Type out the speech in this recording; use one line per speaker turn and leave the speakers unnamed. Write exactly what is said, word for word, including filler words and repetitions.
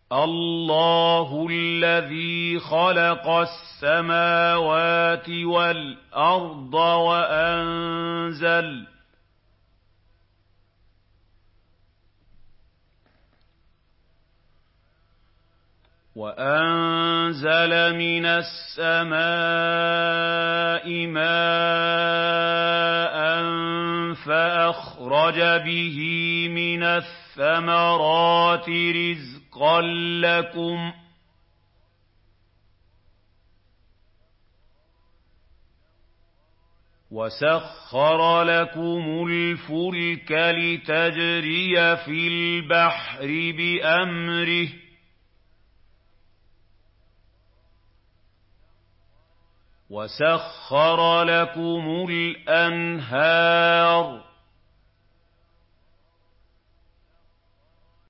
اللَّهُ الَّذِي خَلَقَ السَّمَاوَاتِ وَالْأَرْضَ وَأَنزَلَ وَأَنزَلَ مِنَ السَّمَاءِ مَاءً فَأَخْرَجَ بِهِ مِنَ الثَّمَرَاتِ رِزْقًا لَّكُمْ ۖ وَسَخَّرَ لَكُمُ الْفُلْكَ لِتَجْرِيَ فِي الْبَحْرِ بِأَمْرِهِ ۖ وَسَخَّرَ لَكُمُ الْأَنْهَارَ